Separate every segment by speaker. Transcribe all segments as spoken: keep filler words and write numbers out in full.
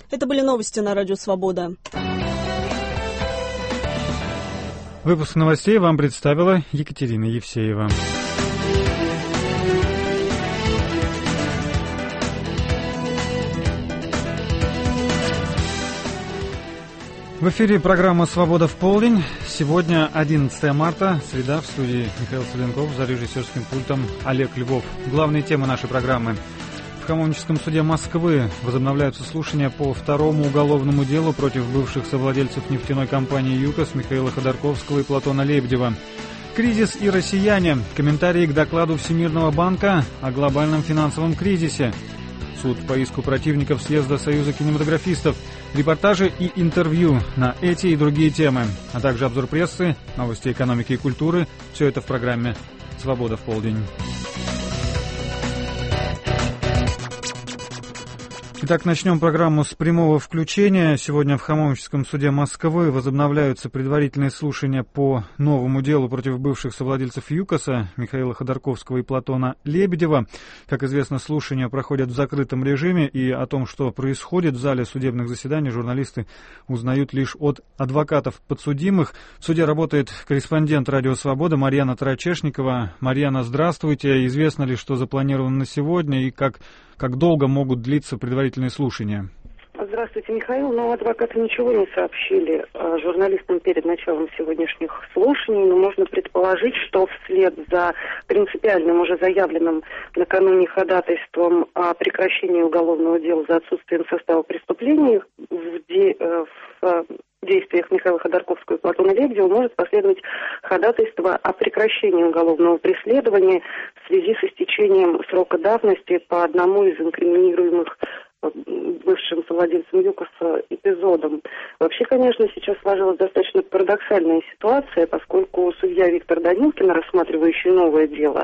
Speaker 1: Это были новости на Радио Свобода.
Speaker 2: Выпуск новостей вам представила Екатерина Евсеева. В эфире программа «Свобода в полдень». Сегодня одиннадцатое марта, среда, в студии Михаил Соленков, за режиссерским пультом Олег Львов. Главные темы нашей программы. В Хамовническом суде Москвы возобновляются слушания по второму уголовному делу против бывших совладельцев нефтяной компании «ЮКОС» Михаила Ходорковского и Платона Лебедева. Кризис и россияне. Комментарии к докладу Всемирного банка о глобальном финансовом кризисе. Суд по иску противников съезда Союза кинематографистов. Репортажи и интервью на эти и другие темы, а также обзор прессы, новости экономики и культуры. Все это в программе «Свобода в полдень». Итак, начнем программу с прямого включения. Сегодня в Хамовническом суде Москвы возобновляются предварительные слушания по новому делу против бывших совладельцев ЮКОСа Михаила Ходорковского и Платона Лебедева. Как известно, слушания проходят в закрытом режиме, и о том, что происходит в зале судебных заседаний, журналисты узнают лишь от адвокатов подсудимых. В суде работает корреспондент «Радио Свобода» Марьяна Тарачешникова. Марьяна, здравствуйте. Известно ли, что запланировано на сегодня и как... Как долго могут длиться предварительные слушания?
Speaker 3: Здравствуйте, Михаил. Ну, адвокаты ничего не сообщили журналистам перед началом сегодняшних слушаний, но можно предположить, что вслед за принципиальным, уже заявленным накануне ходатайством о прекращении уголовного дела за отсутствием состава преступлений в, де... в действиях Михаила Ходорковского и Платона Лебедева может последовать ходатайство о прекращении уголовного преследования в связи с истечением срока давности по одному из инкриминируемых бывшим совладельцем ЮКОСа эпизодом. Вообще, конечно, сейчас сложилась достаточно парадоксальная ситуация, поскольку судья Виктор Данилкин, рассматривающий новое дело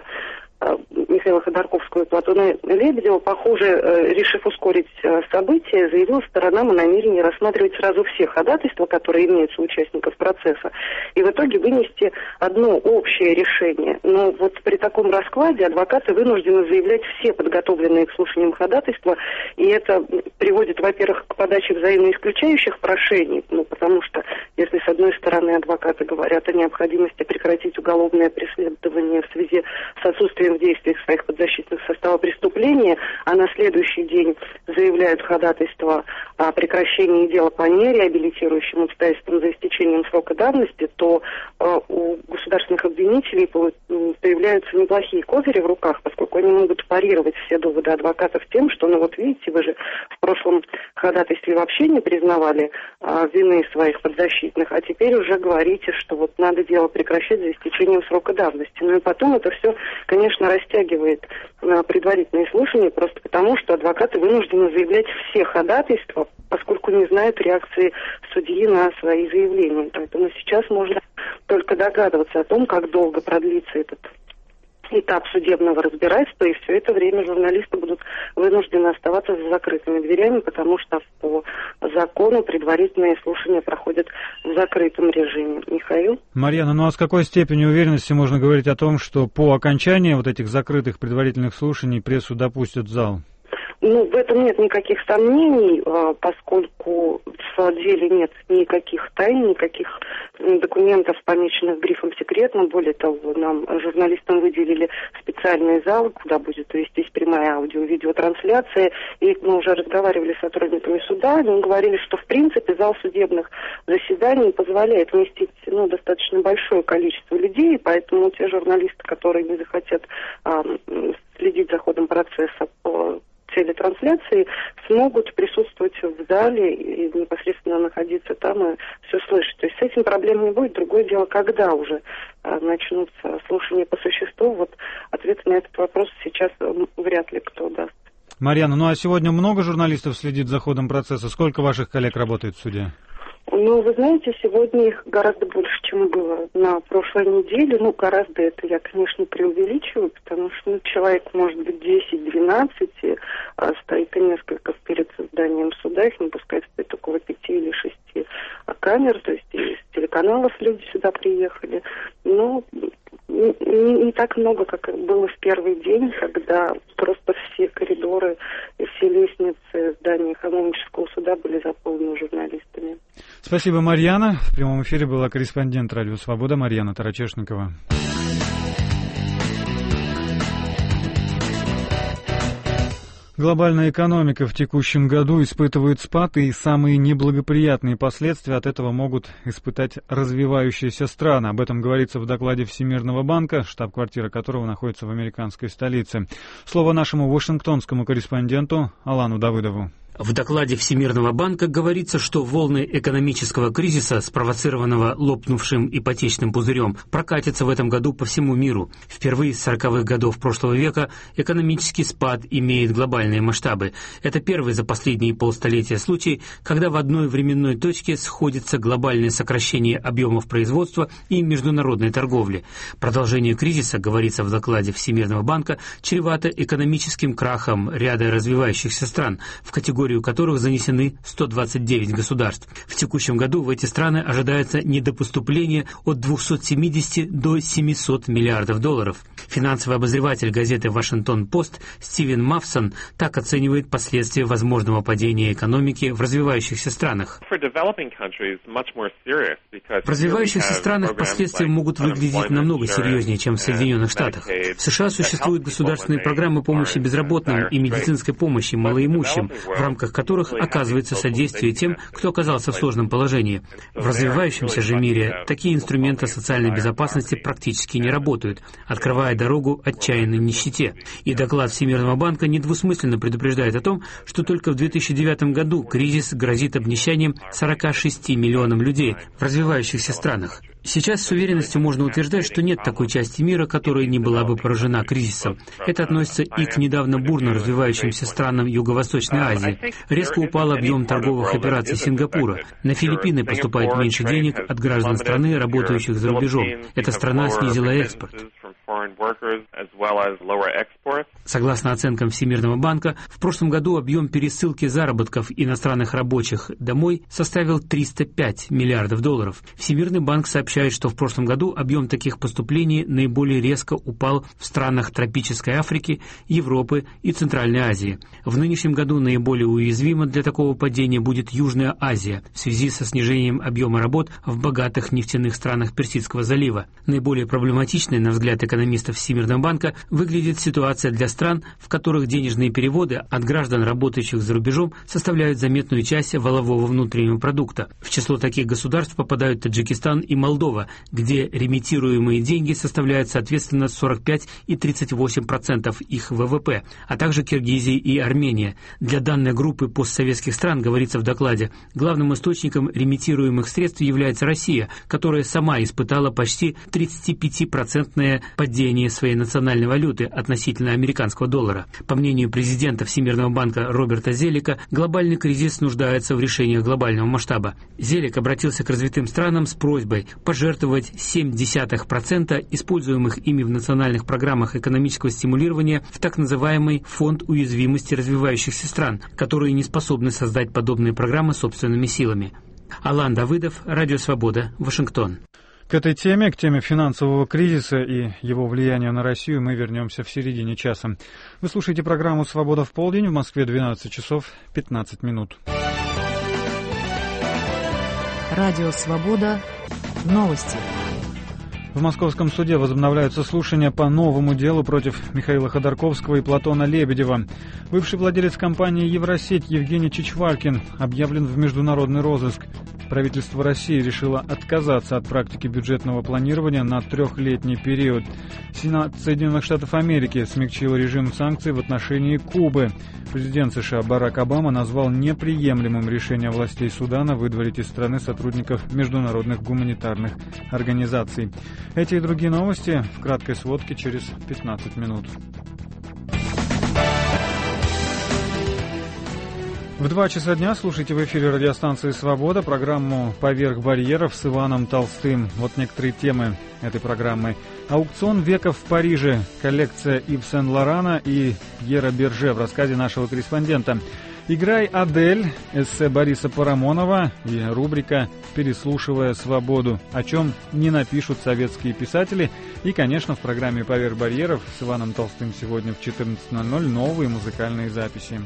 Speaker 3: Михаила Ходорковского и Платона Лебедева, похоже, решив ускорить события, заявил сторонам о намерении рассматривать сразу все ходатайства, которые имеются у участников процесса, и в итоге вынести одно общее решение. Но вот при таком раскладе адвокаты вынуждены заявлять все подготовленные к слушаниям ходатайства, и это приводит, во-первых, к подаче взаимно исключающих прошений, ну, потому что если с одной стороны адвокаты говорят о необходимости прекратить уголовное преследование в связи с отсутствием в действиях своих подзащитных состава преступления, а на следующий день заявляют ходатайство о прекращении дела по нереабилитирующим обстоятельствам за истечением срока давности, то э, у государственных обвинителей появляются неплохие козыри в руках, поскольку они могут парировать все доводы адвокатов тем, что, ну вот видите, вы же в прошлом ходатайстве вообще не признавали э, вины своих подзащитных, а теперь уже говорите, что вот надо дело прекращать за истечением срока давности. Ну и потом это все, конечно, растягивает на предварительные слушания, просто потому, что адвокаты вынуждены заявлять все ходатайства, поскольку не знают реакции судьи на свои заявления. Поэтому сейчас можно только догадываться о том, как долго продлится этот этап судебного разбирательства, и все это время журналисты будут вынуждены оставаться за закрытыми дверями, потому что по закону предварительные слушания проходят в закрытом режиме. Михаил?
Speaker 2: Марьяна, ну а с какой степенью уверенности можно говорить о том, что по окончании вот этих закрытых предварительных слушаний прессу допустят в зал?
Speaker 3: Ну, в этом нет никаких сомнений, поскольку в деле нет никаких тайн, никаких документов, помеченных грифом «секретно». Более того, нам, журналистам, выделили специальный зал, куда будет вестись прямая аудио-видеотрансляция. И мы уже разговаривали с сотрудниками суда, они говорили, что, в принципе, зал судебных заседаний позволяет вместить, ну, достаточно большое количество людей, поэтому те журналисты, которые не захотят а, следить за ходом процесса по телетрансляции, смогут присутствовать в зале и непосредственно находиться там и все слышать. То есть с этим проблем не будет. Другое дело, когда уже а, начнутся слушания по существу, вот ответ на этот вопрос сейчас вряд ли кто даст.
Speaker 2: Марьяна, ну а сегодня много журналистов следит за ходом процесса? Сколько ваших коллег работает в суде?
Speaker 3: Ну, вы знаете, сегодня их гораздо больше, чем было на прошлой неделе. Ну, гораздо это я, конечно, преувеличиваю, потому что ну, человек может быть десять-двенадцать, и а, стоит и несколько перед зданием суда, их не пускают стоит около пяти или шести камер, то есть из телеканалов люди сюда приехали. Но не, не так много, как было в первый день, когда просто все коридоры и все лестницы здания экономического суда были заполнены журналистами.
Speaker 2: Спасибо, Марьяна. В прямом эфире была корреспондент Радио Свобода Марьяна Тарачешникова. Глобальная экономика в текущем году испытывает спад, и самые неблагоприятные последствия от этого могут испытать развивающиеся страны. Об этом говорится в докладе Всемирного банка, штаб-квартира которого находится в американской столице. Слово нашему вашингтонскому корреспонденту Алану Давыдову.
Speaker 4: В докладе Всемирного банка говорится, что волны экономического кризиса, спровоцированного лопнувшим ипотечным пузырем, прокатятся в этом году по всему миру. Впервые с сороковых годов прошлого века экономический спад имеет глобальные масштабы. Это первый за последние полстолетия случай, когда в одной временной точке сходится глобальное сокращение объемов производства и международной торговли. Продолжение кризиса, говорится в докладе Всемирного банка, чревато экономическим крахом ряда развивающихся стран, в категории которых занесены сто двадцать девять государств. В текущем году в эти страны ожидается недопоступление от двухсот семидесяти до семисот миллиардов долларов. Финансовый обозреватель газеты «Вашингтон-Пост» Стивен Мафсон так оценивает последствия возможного падения экономики в развивающихся странах. В развивающихся странах последствия могут выглядеть намного серьезнее, чем в Соединенных Штатах. В США существуют государственные программы помощи безработным и медицинской помощи малоимущим, в рамках которых оказывается содействие тем, кто оказался в сложном положении. В развивающемся же мире такие инструменты социальной безопасности практически не работают, открывая дорогу отчаянной нищете. И доклад Всемирного банка недвусмысленно предупреждает о том, что только в две тысячи девятом году кризис грозит обнищанием сорока шести миллионам людей в развивающихся странах. Сейчас с уверенностью можно утверждать, что нет такой части мира, которая не была бы поражена кризисом. Это относится и к недавно бурно развивающимся странам Юго-Восточной Азии. Резко упал объем торговых операций Сингапура. На Филиппины поступает меньше денег от граждан страны, работающих за рубежом. Эта страна снизила экспорт. Согласно оценкам Всемирного банка, в прошлом году объем пересылки заработков иностранных рабочих домой составил триста пять миллиардов долларов. Всемирный банк сообщает, что в прошлом году объем таких поступлений наиболее резко упал в странах тропической Африки, Европы и Центральной Азии. В нынешнем году наиболее уязвима для такого падения будет Южная Азия в связи со снижением объема работ в богатых нефтяных странах Персидского залива. Наиболее проблематичной, на взгляд экономистов Всемирного банка, выглядит ситуация для стран, в которых денежные переводы от граждан, работающих за рубежом, составляют заметную часть валового внутреннего продукта. В число таких государств попадают Таджикистан и Молдова, где ремитируемые деньги составляют соответственно сорок пять и тридцать восемь процентов их вэ вэ пэ, а также Киргизия и Армения. Для данной группы постсоветских стран, говорится в докладе, главным источником ремитируемых средств является Россия, которая сама испытала почти тридцатипятипроцентное падение своей национальной валюты относительно американского доллара. По мнению президента Всемирного банка Роберта Зелика, глобальный кризис нуждается в решениях глобального масштаба. Зелик обратился к развитым странам с просьбой пожертвовать семь десятых процента используемых ими в национальных программах экономического стимулирования в так называемый фонд уязвимости развивающихся стран, которые не способны создать подобные программы собственными силами. Алан Давыдов, Радио Свобода, Вашингтон.
Speaker 2: К этой теме, к теме финансового кризиса и его влияния на Россию, мы вернемся в середине часа. Вы слушаете программу «Свобода в полдень», в Москве двенадцать часов пятнадцать минут.
Speaker 5: Радио «Свобода». Новости.
Speaker 2: В Московском суде возобновляются слушания по новому делу против Михаила Ходорковского и Платона Лебедева. Бывший владелец компании «Евросеть» Евгений Чичваркин объявлен в международный розыск. Правительство России решило отказаться от практики бюджетного планирования на трехлетний период. Сенат Соединенных Штатов Америки смягчил режим санкций в отношении Кубы. Президент США Барак Обама назвал неприемлемым решение властей Судана выдворить из страны сотрудников международных гуманитарных организаций. Эти и другие новости в краткой сводке через пятнадцать минут. В два часа дня слушайте в эфире радиостанции «Свобода» программу «Поверх барьеров» с Иваном Толстым. Вот некоторые темы этой программы. Аукцион века в Париже, коллекция Ив Сен-Лорана и Пьера Берже в рассказе нашего корреспондента. «Играй, Адель», эссе Бориса Парамонова и рубрика «Переслушивая свободу», о чем не напишут советские писатели. И, конечно, в программе «Поверх барьеров» с Иваном Толстым сегодня в четырнадцать ноль ноль новые музыкальные записи.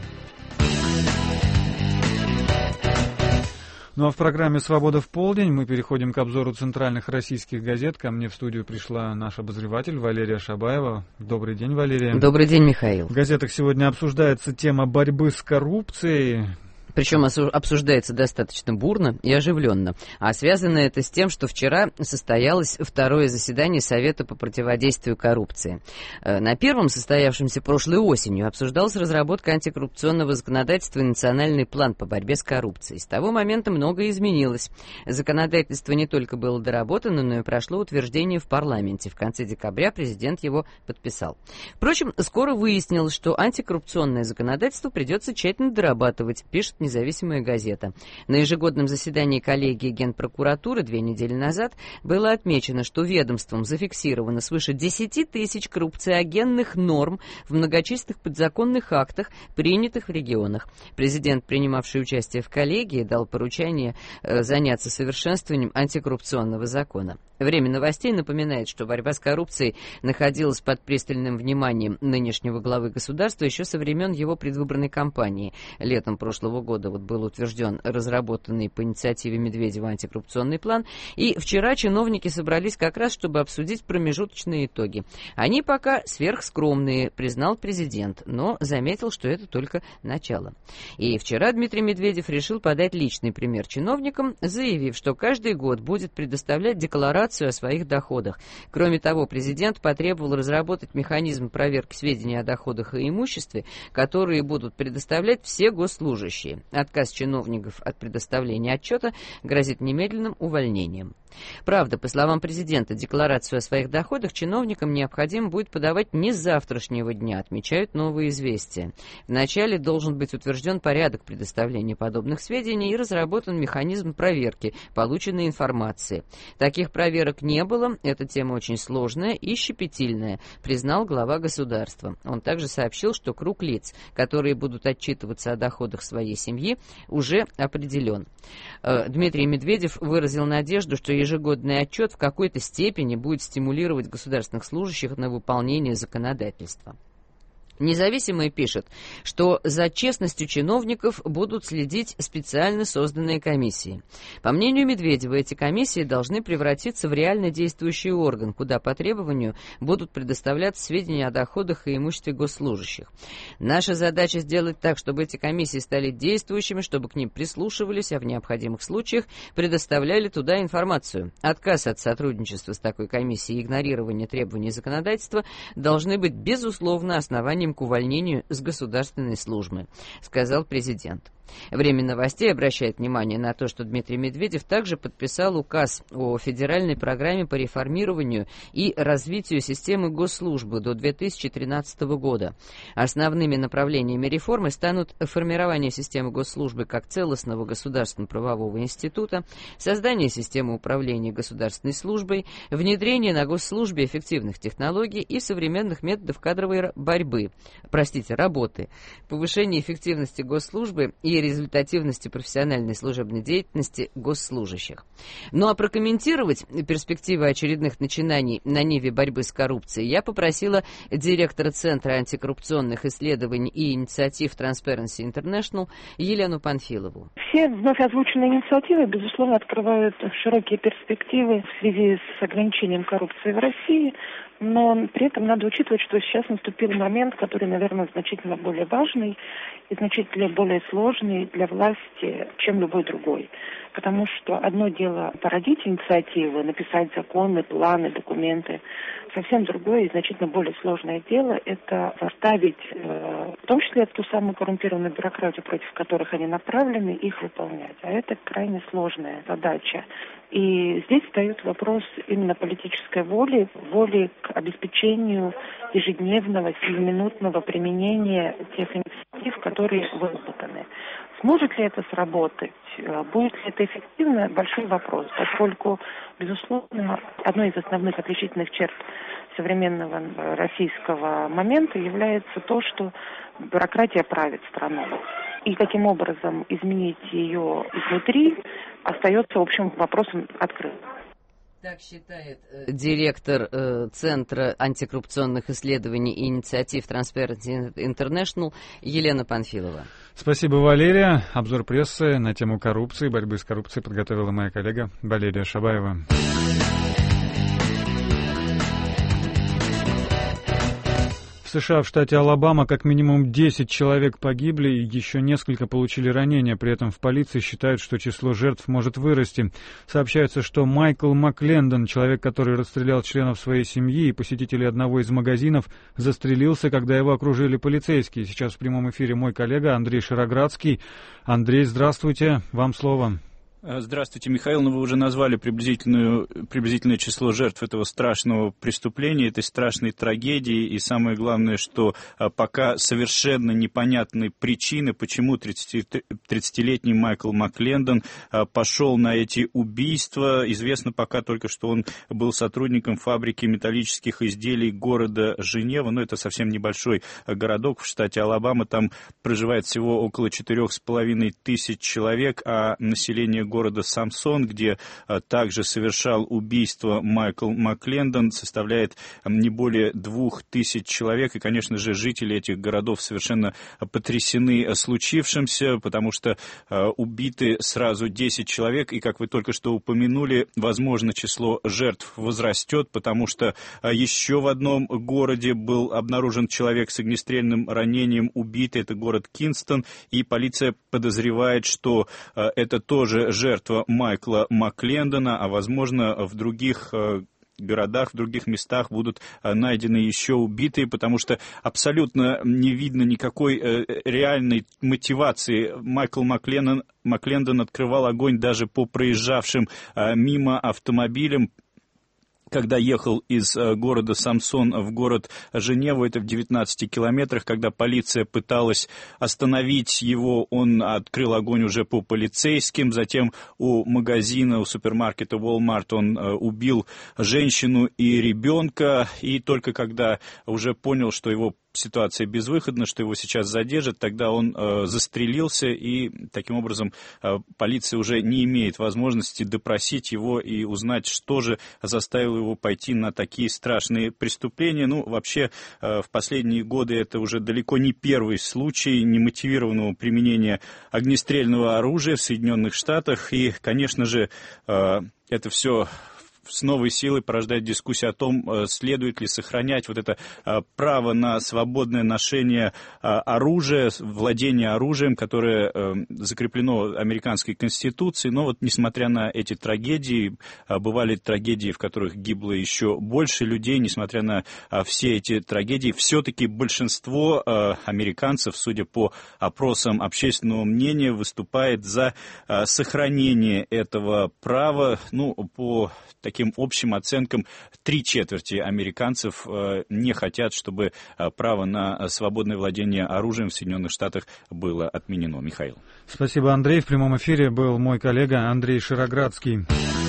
Speaker 2: Ну а в программе «Свобода в полдень» мы переходим к обзору центральных российских газет. Ко мне в студию пришла наш обозреватель Валерия Шабаева. Добрый день, Валерия.
Speaker 6: Добрый день, Михаил.
Speaker 2: В газетах сегодня обсуждается тема борьбы с коррупцией.
Speaker 6: Причем обсуждается достаточно бурно и оживленно. А связано это с тем, что вчера состоялось второе заседание Совета по противодействию коррупции. На первом, состоявшемся прошлой осенью, обсуждалась разработка антикоррупционного законодательства и национальный план по борьбе с коррупцией. С того момента многое изменилось. Законодательство не только было доработано, но и прошло утверждение в парламенте. В конце декабря президент его подписал. Впрочем, скоро выяснилось, что антикоррупционное законодательство придется тщательно дорабатывать, пишет «Независимая газета». На ежегодном заседании коллегии Генпрокуратуры две недели назад было отмечено, что ведомством зафиксировано свыше десяти тысяч коррупциогенных норм в многочисленных подзаконных актах, принятых в регионах. Президент, принимавший участие в коллегии, дал поручение э, заняться совершенствованием антикоррупционного закона. Время новостей напоминает, что борьба с коррупцией находилась под пристальным вниманием нынешнего главы государства еще со времен его предвыборной кампании. Летом прошлого года вот был утвержден разработанный по инициативе Медведева антикоррупционный план, и вчера чиновники собрались как раз, чтобы обсудить промежуточные итоги. Они пока сверхскромные, признал президент, но заметил, что это только начало. И вчера Дмитрий Медведев решил подать личный пример чиновникам, заявив, что каждый год будет предоставлять декларацию о своих доходах. Кроме того, президент потребовал разработать механизм проверки сведений о доходах и имуществе, которые будут предоставлять все госслужащие. Отказ чиновников от предоставления отчета грозит немедленным увольнением. Правда, по словам президента, декларацию о своих доходах чиновникам необходимо будет подавать не с завтрашнего дня, отмечают «Новые известия». Вначале должен быть утвержден порядок предоставления подобных сведений и разработан механизм проверки полученной информации. Таких проверок не было, эта тема очень сложная и щепетильная, признал глава государства. Он также сообщил, что круг лиц, которые будут отчитываться о доходах своей семьи, уже определен. Дмитрий Медведев выразил надежду, что ежегодный отчет в какой-то степени будет стимулировать государственных служащих на выполнение законодательства. Независимый пишет, что за честностью чиновников будут следить специально созданные комиссии. По мнению Медведева, эти комиссии должны превратиться в реально действующий орган, куда по требованию будут предоставляться сведения о доходах и имуществе госслужащих. Наша задача сделать так, чтобы эти комиссии стали действующими, чтобы к ним прислушивались, а в необходимых случаях предоставляли туда информацию. Отказ от сотрудничества с такой комиссией и игнорирование требований законодательства должны быть безусловно основанием к увольнению с государственной службы, сказал президент. Время новостей обращает внимание на то, что Дмитрий Медведев также подписал указ о федеральной программе по реформированию и развитию системы госслужбы до две тысячи тринадцатого года. Основными направлениями реформы станут формирование системы госслужбы как целостного государственно-правового института, создание системы управления государственной службой, внедрение на госслужбе эффективных технологий и современных методов кадровой борьбы, простите, работы, повышение эффективности госслужбы и результативности профессиональной служебной деятельности госслужащих. Ну а прокомментировать перспективы очередных начинаний на ниве борьбы с коррупцией я попросила директора Центра антикоррупционных исследований и инициатив Transparency International Елену Панфилову.
Speaker 7: Все вновь озвученные инициативы, безусловно, открывают широкие перспективы в связи с ограничением коррупции в России, но при этом надо учитывать, что сейчас наступил момент, который, наверное, значительно более важный и значительно более сложный для власти, чем любой другой. Потому что одно дело породить инициативы, написать законы, планы, документы. Совсем другое и значительно более сложное дело – это заставить, э, в том числе ту самую коррумпированную бюрократию, против которых они направлены, их выполнять. А это крайне сложная задача. И здесь встает вопрос именно политической воли, воли к обеспечению ежедневного, сиюминутного применения тех инициатив, которые выработаны. Сможет ли это сработать? Будет ли это эффективно? Большой вопрос, поскольку, безусловно, одной из основных отличительных черт современного российского момента является то, что бюрократия правит страной. и каким образом изменить ее изнутри, остается, в общем, вопросом открытым.
Speaker 6: Так считает э, директор э, Центра антикоррупционных исследований и инициатив Transparency International Елена Панфилова.
Speaker 2: Спасибо, Валерия. Обзор прессы на тему коррупции, борьбы с коррупцией подготовила моя коллега Валерия Шабаева. В США, в штате Алабама, как минимум десять человек погибли и еще несколько получили ранения. При этом в полиции считают, что число жертв может вырасти. Сообщается, что Майкл Маклендон, человек, который расстрелял членов своей семьи и посетителей одного из магазинов, застрелился, когда его окружили полицейские. Сейчас в прямом эфире мой коллега Андрей Широградский. Андрей, здравствуйте, вам слово.
Speaker 8: Здравствуйте, Михаил. Ну, вы уже назвали приблизительную, приблизительное число жертв этого страшного преступления, этой страшной трагедии. И самое главное, что пока совершенно непонятны причины, почему тридцатилетний Майкл Маклендон пошел на эти убийства. Известно пока только, что он был сотрудником фабрики металлических изделий города Женева. Но это совсем небольшой городок в штате Алабама. Там проживает всего около четырех с половиной тысяч человек, а население города Самсон, где а, также совершал убийство Майкл Маклендон, составляет а, не более двух тысяч человек. И, конечно же, жители этих городов совершенно потрясены случившимся, потому что а, убиты сразу десять человек. И, как вы только что упомянули, возможно, число жертв возрастет, потому что а, еще в одном городе был обнаружен человек с огнестрельным ранением, убитый. Это город Кингстон. И полиция подозревает, что а, это тоже жертва Майкла Маклендона, а, возможно, в других городах, в других местах будут найдены еще убитые, потому что абсолютно не видно никакой реальной мотивации. Майкл Маклендон, Маклендон открывал огонь даже по проезжавшим мимо автомобилям, когда ехал из города Самсон в город Женеву, это в девятнадцати километрах, когда полиция пыталась остановить его, он открыл огонь уже по полицейским, затем у магазина, у супермаркета Walmart он убил женщину и ребенка, и только когда уже понял, что его ситуация безвыходна, что его сейчас задержат, тогда он э, застрелился, и таким образом э, полиция уже не имеет возможности допросить его и узнать, что же заставило его пойти на такие страшные преступления. Ну, вообще, э, в последние годы это уже далеко не первый случай немотивированного применения огнестрельного оружия в Соединенных Штатах, и, конечно же, э, это все с новой силой порождает дискуссию о том, следует ли сохранять вот это право на свободное ношение оружия, владение оружием, которое закреплено американской Конституцией. Но вот несмотря на эти трагедии, бывали трагедии, в которых гибло еще больше людей, несмотря на все эти трагедии, все-таки большинство американцев, судя по опросам общественного мнения, выступает за сохранение этого права. Ну, по таким Таким общим оценкам, три четверти американцев э, не хотят, чтобы э, право на свободное владение оружием в Соединенных Штатах было отменено. Михаил.
Speaker 2: Спасибо, Андрей. В прямом эфире был мой коллега Андрей Широградский.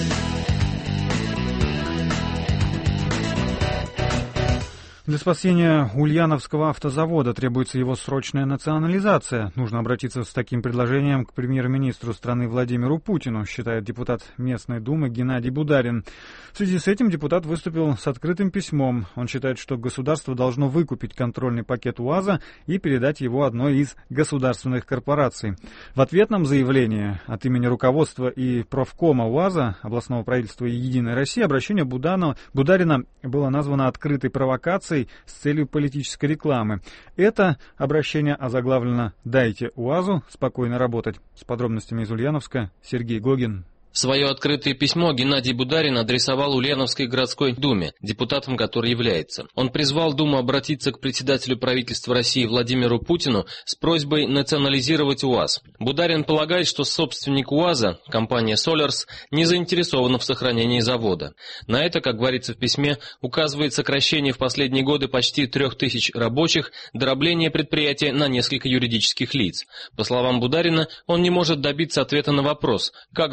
Speaker 2: Для спасения Ульяновского автозавода требуется его срочная национализация. Нужно обратиться с таким предложением к премьер-министру страны Владимиру Путину, считает депутат местной думы Геннадий Бударин. В связи с этим депутат выступил с открытым письмом. Он считает, что государство должно выкупить контрольный пакет УАЗа и передать его одной из государственных корпораций. В ответном заявлении от имени руководства и профкома УАЗа, областного правительства и «Единой России» обращение Буданова, Бударина было названо открытой провокацией с целью политической рекламы. Это обращение озаглавлено «Дайте УАЗу спокойно работать». С подробностями из Ульяновска Сергей Гогин.
Speaker 9: Свое открытое письмо Геннадий Бударин адресовал Ульяновской городской думе, депутатом которой является. Он призвал Думу обратиться к председателю правительства России Владимиру Путину с просьбой национализировать УАЗ. Бударин полагает, что собственник УАЗа, компания Solars, не заинтересована в сохранении завода. На это, как говорится в письме, указывает сокращение в последние годы почти трех тысяч рабочих, дробление предприятия на несколько юридических лиц. По словам Бударина, он не может добиться ответа на вопрос, как завод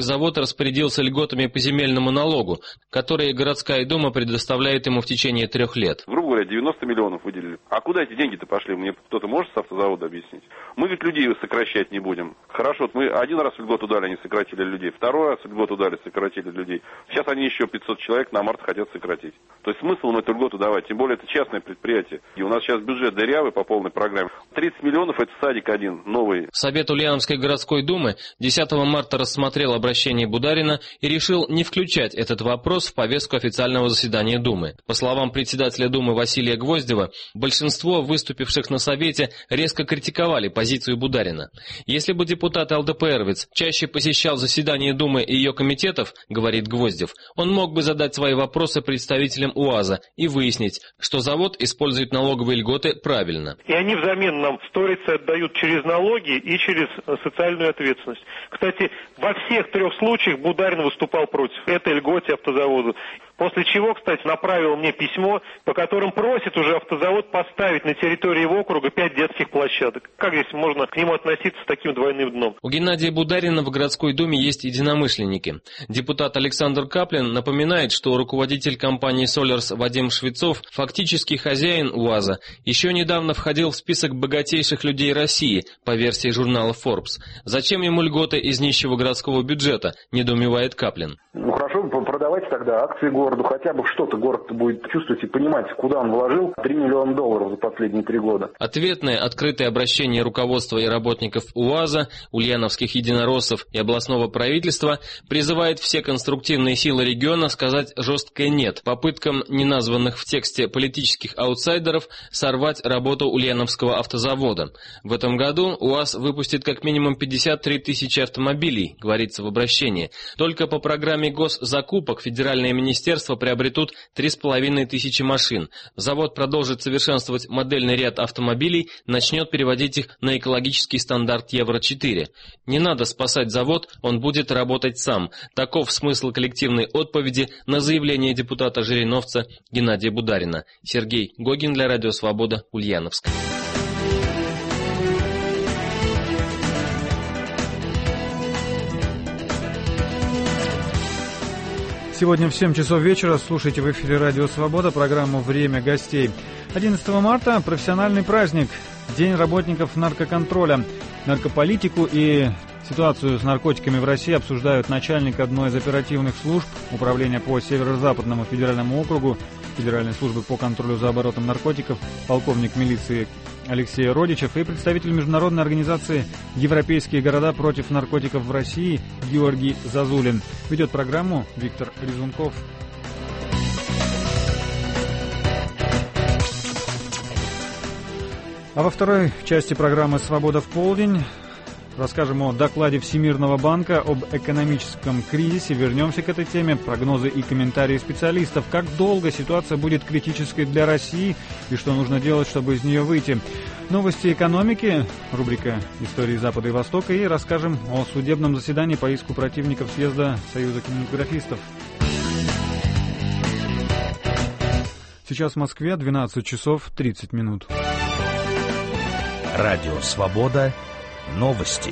Speaker 9: распорядился льготами по земельному налогу, которые городская дума предоставляет ему в течение трех лет.
Speaker 10: Грубо говоря, девяносто миллионов выделили. А куда эти деньги-то пошли? Мне кто-то может с автозавода объяснить? Мы ведь людей сокращать не будем. Хорошо, мы один раз льготу дали, они сократили людей. Второй раз льготу дали, сократили людей. Сейчас они еще пятьсот человек на март хотят сократить. То есть смысл им эту льготу давать? Тем более это частное предприятие. И у нас сейчас бюджет дырявый по полной программе. тридцать миллионов это садик один, новый.
Speaker 9: Совет Ульяновской городской думы десятого марта рассмотрел обращение Бударина и решил не включать этот вопрос в повестку официального заседания Думы. По словам председателя Думы Василия Гвоздева, большинство выступивших на Совете резко критиковали позицию Бударина. Если бы депутат ЛДПРовец чаще посещал заседания Думы и ее комитетов, говорит Гвоздев, он мог бы задать свои вопросы представителям УАЗа и выяснить, что завод использует налоговые льготы правильно.
Speaker 11: И они взамен нам сторицы отдают через налоги и через социальную ответственность. Кстати, во всех трех случаях Бударин выступал против этой льготе автозаводу. После чего, кстати, направил мне письмо, по которым просит уже автозавод поставить на территории его округа пять детских площадок. Как здесь можно к нему относиться с таким двойным дном?
Speaker 9: У Геннадия Бударина в городской думе есть единомышленники. Депутат Александр Каплин напоминает, что руководитель компании «Солярс» Вадим Швецов, фактически хозяин УАЗа, еще недавно входил в список богатейших людей России по версии журнала Forbes. Зачем ему льготы из нищего городского бюджета, недоумевает Каплин.
Speaker 12: Ну хорошо, продавайте тогда акции городу, хотя бы что-то город будет чувствовать и понимать, куда он вложил три миллиона долларов за последние три года.
Speaker 9: Ответное открытое обращение руководства и работников УАЗа, ульяновских единороссов и областного правительства призывает все конструктивные силы региона сказать жесткое «нет» попыткам неназванных в тексте политических аутсайдеров сорвать работу Ульяновского автозавода. В этом году УАЗ выпустит как минимум пятьдесят три тысячи автомобилей, говорится в обращении. Только по программе госзакупок федеральные министерства приобретут три с половиной тысячи машин. Завод продолжит совершенствовать модельный ряд автомобилей, начнет переводить их на экологический стандарт Евро четыре. Не надо спасать завод, он будет работать сам. Таков смысл коллективной отповеди на заявление депутата-жириновца Геннадия Бударина. Сергей Гогин для Радио Свобода, Ульяновск.
Speaker 2: Сегодня в семь часов вечера слушайте в эфире Радио Свобода программу «Время гостей». одиннадцатого марта – профессиональный праздник, День работников наркоконтроля. Наркополитику и ситуацию с наркотиками в России обсуждают начальник одной из оперативных служб Управления по Северо-Западному федеральному округу Федеральной службы по контролю за оборотом наркотиков, полковник милиции Алексей Родичев и представитель международной организации «Европейские города против наркотиков в России» Георгий Зазулин. Ведет программу Виктор Резунков. А во второй части программы «Свобода в полдень» расскажем о докладе Всемирного банка об экономическом кризисе. Вернемся к этой теме. Прогнозы и комментарии специалистов. Как долго ситуация будет критической для России и что нужно делать, чтобы из нее выйти. Новости экономики, рубрика «Истории Запада и Востока» и расскажем о судебном заседании по иску противников съезда Союза кинематографистов. Сейчас в Москве двенадцать часов тридцать минут.
Speaker 13: Радио «Свобода». Новости.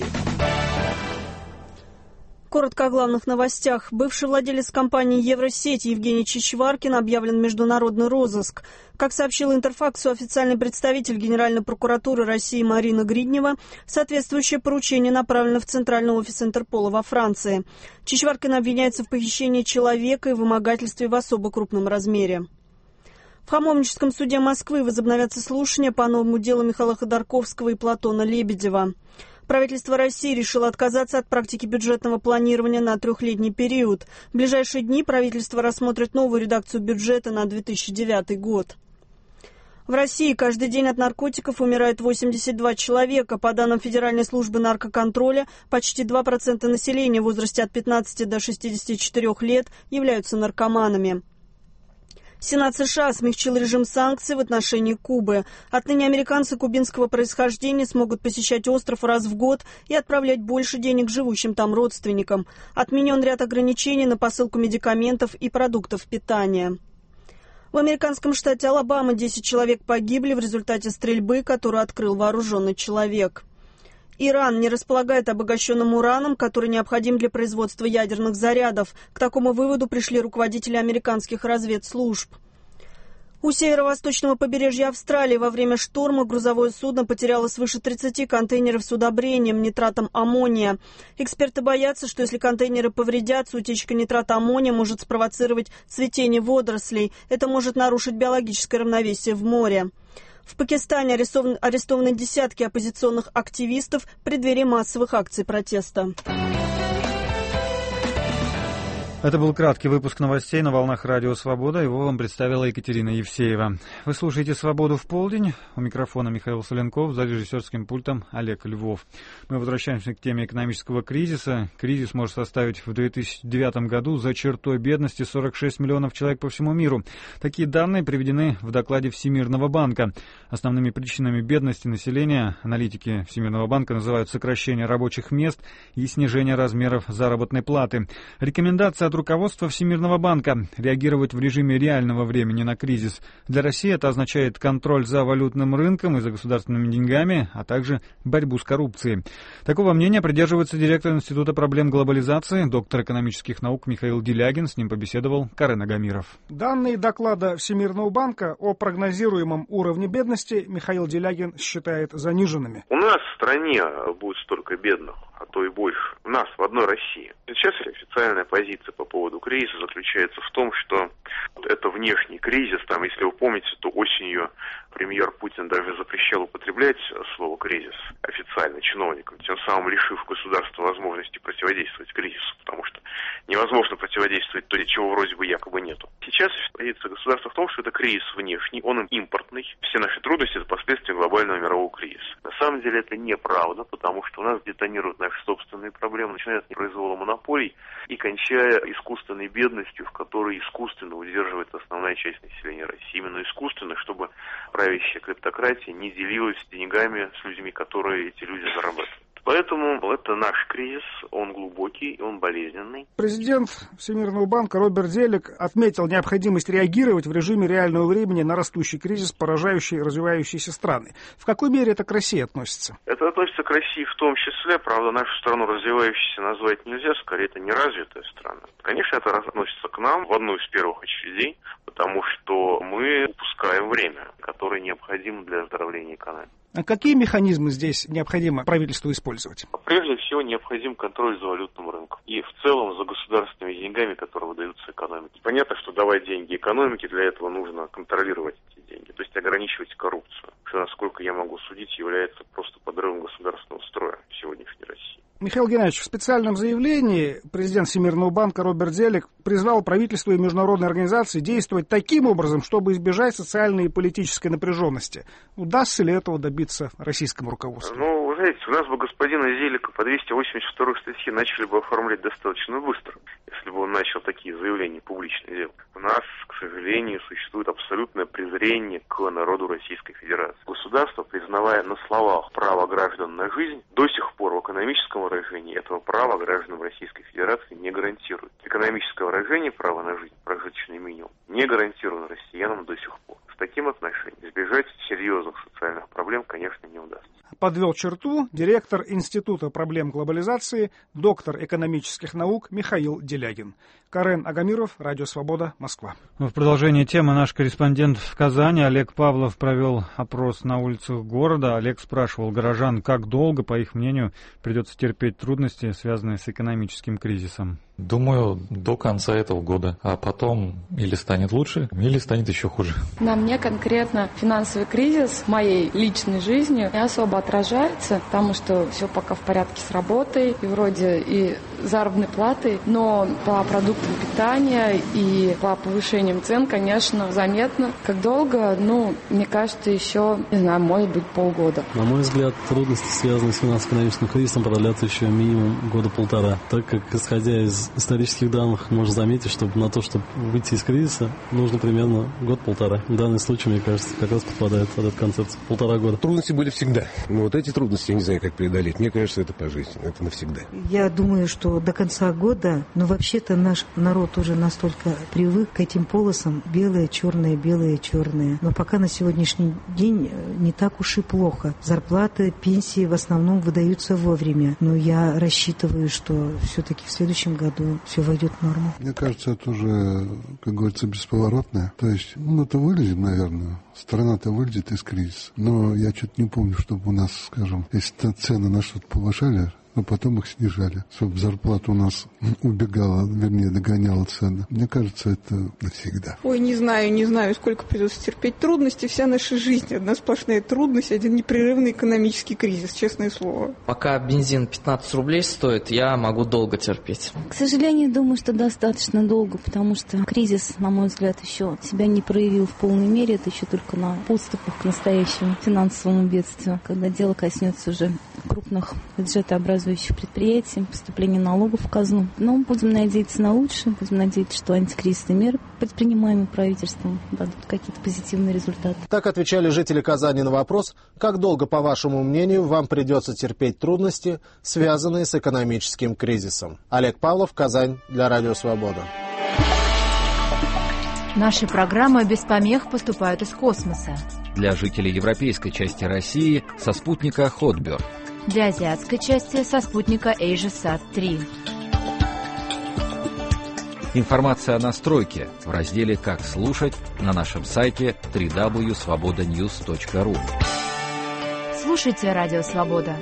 Speaker 1: Коротко о главных новостях. Бывший владелец компании «Евросеть» Евгений Чичваркин объявлен в международный розыск. Как сообщил Интерфаксу официальный представитель Генеральной прокуратуры России Марина Гриднева, соответствующее поручение направлено в Центральный офис Интерпола во Франции. Чичваркин обвиняется в похищении человека и вымогательстве в особо крупном размере. В Хамовническом суде Москвы возобновятся слушания по новому делу Михаила Ходорковского и Платона Лебедева. Правительство России решило отказаться от практики бюджетного планирования на трехлетний период. В ближайшие дни правительство рассмотрит новую редакцию бюджета на две тысячи девятый год. В России каждый день от наркотиков умирает восемьдесят два человека. По данным Федеральной службы наркоконтроля, почти два процента населения в возрасте от пятнадцати до шестидесяти четырёх лет являются наркоманами. Сенат США смягчил режим санкций в отношении Кубы. Отныне американцы кубинского происхождения смогут посещать остров раз в год и отправлять больше денег живущим там родственникам. Отменен ряд ограничений на посылку медикаментов и продуктов питания. В американском штате Алабама десять человек погибли в результате стрельбы, которую открыл вооруженный человек. Иран не располагает обогащенным ураном, который необходим для производства ядерных зарядов. К такому выводу пришли руководители американских разведслужб. У северо-восточного побережья Австралии во время шторма грузовое судно потеряло свыше тридцати контейнеров с удобрением нитратом аммония. Эксперты боятся, что если контейнеры повредятся, утечка нитрата аммония может спровоцировать цветение водорослей. Это может нарушить биологическое равновесие в море. В Пакистане арестованы, арестованы десятки оппозиционных активистов в преддверии массовых акций протеста.
Speaker 2: Это был краткий выпуск новостей на волнах Радио Свобода. Его вам представила Екатерина Евсеева. Вы слушаете «Свободу в полдень». У микрофона Михаил Соленков, за режиссерским пультом Олег Львов. Мы возвращаемся к теме экономического кризиса. Кризис может составить в две тысячи девятом году за чертой бедности сорок шесть миллионов человек по всему миру. Такие данные приведены в докладе Всемирного банка. Основными причинами бедности населения аналитики Всемирного банка называют сокращение рабочих мест и снижение размеров заработной платы. Рекомендация от руководства Всемирного банка реагировать в режиме реального времени на кризис. Для России это означает контроль за валютным рынком и за государственными деньгами, а также борьбу с коррупцией. Такого мнения придерживается директор Института проблем глобализации, доктор экономических наук Михаил Делягин. С ним побеседовал Карен Агамиров.
Speaker 14: Данные доклада Всемирного банка о прогнозируемом уровне бедности Михаил Делягин считает заниженными.
Speaker 15: У нас в стране будет столько бедных, а то и больше. У нас, в одной России. Сейчас официальная позиция по поводу кризиса заключается в том, что это внешний кризис. Там, если вы помните, то осенью премьер Путин даже запрещал употреблять слово «кризис» официально чиновникам, тем самым лишив государства возможности противодействовать кризису, потому что невозможно противодействовать то, чего вроде бы якобы нету. Сейчас позиция государства в том, что это кризис внешний, он импортный. Все наши трудности — это последствия глобального мирового кризиса. На самом деле это неправда, потому что у нас детонируют наши собственные проблемы, начиная от произвола монополий и кончая искусственной бедностью, в которой искусственно удерживается основная часть населения России. Именно искусственно, чтобы правящая клептократия не делилась деньгами с людьми, которые эти люди зарабатывают. Поэтому это наш кризис, он глубокий, он болезненный.
Speaker 14: Президент Всемирного банка Роберт Делик отметил необходимость реагировать в режиме реального времени на растущий кризис, поражающий развивающиеся страны. В какой мере это к России относится?
Speaker 15: Это относится к России в том числе. Правда, нашу страну развивающейся назвать нельзя, скорее это неразвитая страна. Конечно, это относится к нам в одну из первых очередей, потому что мы упускаем время, которое необходимо для оздоровления экономики.
Speaker 14: А какие механизмы здесь необходимо правительству использовать?
Speaker 15: Прежде всего, необходим контроль за валютным рынком и в целом за государственными деньгами, которые выдаются экономике. Понятно, что давать деньги экономике, для этого нужно контролировать эти деньги, то есть ограничивать коррупцию, что, насколько я могу судить, является просто подрывом государственного строя в сегодняшней России.
Speaker 14: Михаил Геннадьевич, в специальном заявлении президент Всемирного банка Роберт Делик призвал правительство и международные организации действовать таким образом, чтобы избежать социальной и политической напряженности. Удастся ли этого добиться российскому руководству?
Speaker 15: Ну, вы знаете, у нас бы господина Зелика по двести восемьдесят второй статье начали бы оформлять достаточно быстро, если бы он начал такие заявления публично делать. У нас, к сожалению, существует абсолютное презрение к народу Российской Федерации. Государство, признавая на словах право граждан на жизнь, до сих пор в экономическом выражении этого права гражданам Российской Федерации не гарантирует. Экономическое выражение права на жизнь, прожиточный минимум, не гарантировано россиянам до сих пор. С таким отношением избежать серьезных социальных проблем, конечно, не удастся.
Speaker 14: Подвел черту директор Института проблем глобализации, доктор экономических наук Михаил Делягин. Карен Агамиров, Радио Свобода, Москва.
Speaker 2: В продолжении темы наш корреспондент в Казани Олег Павлов провел опрос на улицах города. Олег спрашивал горожан, как долго, по их мнению, придется терпеть трудности, связанные с экономическим кризисом.
Speaker 16: Думаю, до конца этого года. А потом или станет лучше, или станет еще хуже.
Speaker 17: На мне конкретно финансовый кризис в моей личной жизни не особо отражается, потому что все пока в порядке с работой, и вроде и заработной платой, но по продуктам питания и по повышениям цен, конечно, заметно. Как долго? Ну, мне кажется, еще, не знаю, может быть, полгода.
Speaker 18: На мой взгляд, трудности, связанные с финансово-экономическим кризисом, продлятся еще минимум года полтора, так как, исходя из исторических данных, можно заметить, что на то, чтобы выйти из кризиса, нужно примерно год-полтора. В данном случае, мне кажется, как раз подпадает под эту концепцию. Полтора года.
Speaker 19: Трудности были всегда. Но вот эти трудности, я не знаю, как преодолеть. Мне кажется, это пожизненно, это навсегда.
Speaker 20: Я думаю, что
Speaker 19: что до конца года, ну вообще-то наш народ уже настолько привык к этим полосам, белые, черные, белые, черные. Но пока на сегодняшний день не так уж и плохо. Зарплаты, пенсии в основном выдаются вовремя. Но я рассчитываю, что все-таки в следующем году все войдет в норму.
Speaker 20: Мне кажется, это уже, как говорится, бесповоротное. То есть, ну, это вылезем, наверное. Страна-то вылезет из кризиса. Но я что-то не помню, чтобы у нас, скажем, если цены на что-то повышали, но потом их снижали, чтобы зарплата у нас убегала, вернее, догоняла цены. Мне кажется, это навсегда.
Speaker 21: Ой, не знаю, не знаю, сколько придется терпеть трудности. Вся наша жизнь одна сплошная трудность, один непрерывный экономический кризис, честное слово.
Speaker 22: Пока бензин пятнадцать рублей стоит, я могу долго терпеть.
Speaker 23: К сожалению, думаю, что достаточно долго, потому что кризис, на мой взгляд, еще себя не проявил в полной мере. Это еще только на подступах к настоящему финансовому бедствию, когда дело коснется уже крупных бюджетообразующих предприятий, поступления налогов в казну. Но будем надеяться на лучшее, будем надеяться, что антикризисные меры, предпринимаемые правительством, дадут какие-то позитивные результаты.
Speaker 24: Так отвечали жители Казани на вопрос, как долго, по вашему мнению, вам придется терпеть трудности, связанные с экономическим кризисом. Олег Павлов, Казань, для Радио Свобода.
Speaker 5: Наши программы без помех поступают из космоса.
Speaker 13: Для жителей европейской части России со спутника Хотберг.
Speaker 5: Для азиатской части со спутника AsiaSat три.
Speaker 13: Информация о настройке в разделе «Как слушать» на нашем сайте дабл ю дабл ю дабл ю точка свобода ньюс точка ру.
Speaker 5: Слушайте Радио Свобода.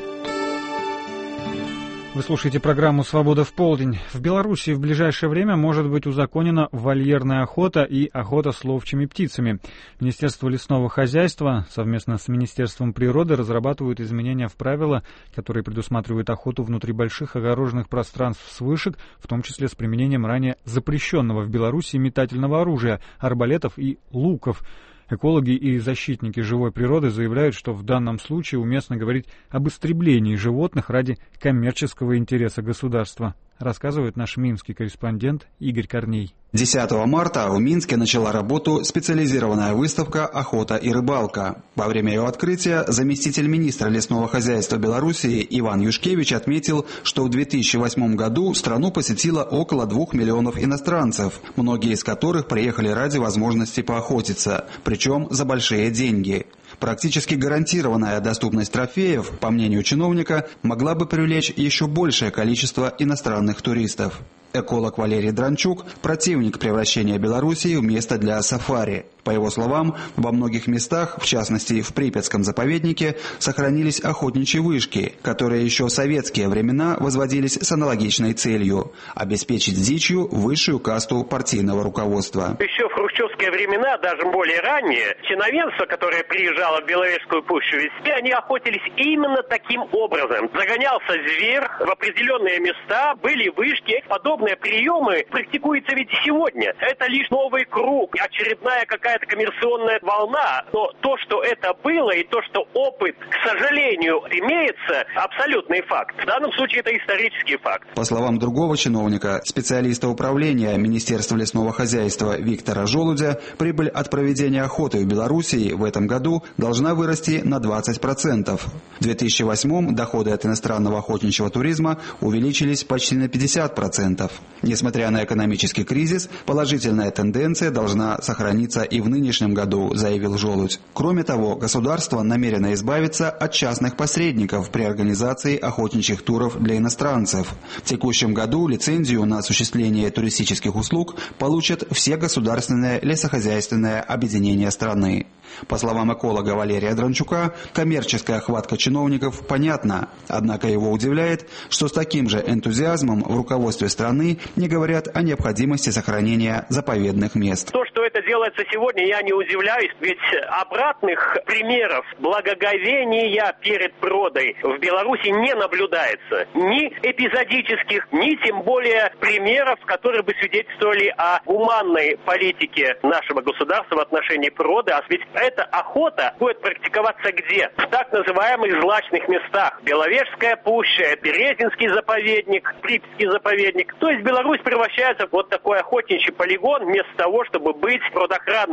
Speaker 2: Вы слушаете программу «Свобода в полдень». В Беларуси в ближайшее время может быть узаконена вольерная охота и охота с ловчими птицами. Министерство лесного хозяйства совместно с Министерством природы разрабатывают изменения в правила, которые предусматривают охоту внутри больших огороженных пространств с вышек, в том числе с применением ранее запрещенного в Беларуси метательного оружия, арбалетов и луков. Экологи и защитники живой природы заявляют, что в данном случае уместно говорить об истреблении животных ради коммерческого интереса государства, рассказывает наш минский корреспондент Игорь Корней.
Speaker 25: десятого марта в Минске начала работу специализированная выставка «Охота и рыбалка». Во время ее открытия заместитель министра лесного хозяйства Белоруссии Иван Юшкевич отметил, что в две тысячи восьмом году страну посетило около двух миллионов иностранцев, многие из которых приехали ради возможности поохотиться, причем за большие деньги. Практически гарантированная доступность трофеев, по мнению чиновника, могла бы привлечь еще большее количество иностранных туристов. Эколог Валерий Дранчук – противник превращения Белоруссии в место для сафари. По его словам, во многих местах, в частности в Припятском заповеднике, сохранились охотничьи вышки, которые еще в советские времена возводились с аналогичной целью – обеспечить дичью высшую касту партийного руководства.
Speaker 26: Еще в хрущевские времена, даже более ранние, чиновенство, которое приезжало в Беловежскую пущу весны, они охотились именно таким образом. Загонялся зверь в определенные места, были вышки, подобные приемы практикуются ведь сегодня. Это лишь новый круг, очередная какая-то коммерционная волна. Но то, что это было, и то, что опыт, к сожалению, имеется, абсолютный факт. В данном случае это исторический факт.
Speaker 25: По словам другого чиновника, специалиста управления Министерства лесного хозяйства Виктора Желудя, прибыль от проведения охоты в Белоруссии в этом году должна вырасти на двадцать процентов. В две тысячи восьмом доходы от иностранного охотничьего туризма увеличились почти на пятьдесят процентов. Несмотря на экономический кризис, положительная тенденция должна сохраниться и в нынешнем году, заявил Желудь. Кроме того, государство намерено избавиться от частных посредников при организации охотничьих туров для иностранцев. В текущем году лицензию на осуществление туристических услуг получат все государственные лесохозяйственные объединения страны. По словам эколога Валерия Дранчука, коммерческая хватка чиновников понятна, однако его удивляет, что с таким же энтузиазмом в руководстве страны не говорят о необходимости сохранения заповедных мест.
Speaker 26: То, что это делается сегодня, я не удивляюсь, ведь обратных примеров благоговения перед природой в Беларуси не наблюдается. Ни эпизодических, ни тем более примеров, которые бы свидетельствовали о гуманной политике нашего государства в отношении природы. А ведь эта охота будет практиковаться где? В так называемых злачных местах. Беловежская пуща, Березинский заповедник, Припятский заповедник. То есть Беларусь превращается в вот такой охотничий полигон вместо того, чтобы быть природоохранным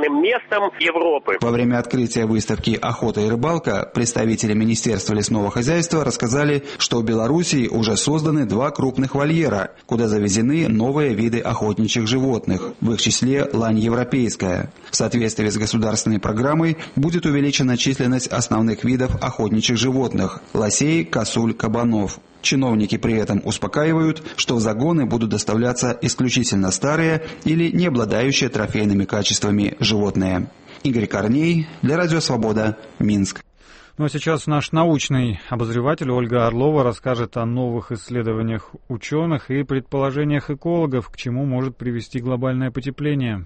Speaker 26: центральным местом Европы.
Speaker 25: Во время открытия выставки «Охота и рыбалка» представители Министерства лесного хозяйства рассказали, что в Белоруссии уже созданы два крупных вольера, куда завезены новые виды охотничьих животных, в их числе лань европейская. В соответствии с государственной программой будет увеличена численность основных видов охотничьих животных – лосей, косуль, кабанов. Чиновники при этом успокаивают, что в загоны будут доставляться исключительно старые или не обладающие трофейными качествами животные. Игорь Корней, для Радио Свобода, Минск.
Speaker 2: Ну а сейчас наш научный обозреватель Ольга Орлова расскажет о новых исследованиях ученых и предположениях экологов, к чему может привести глобальное потепление.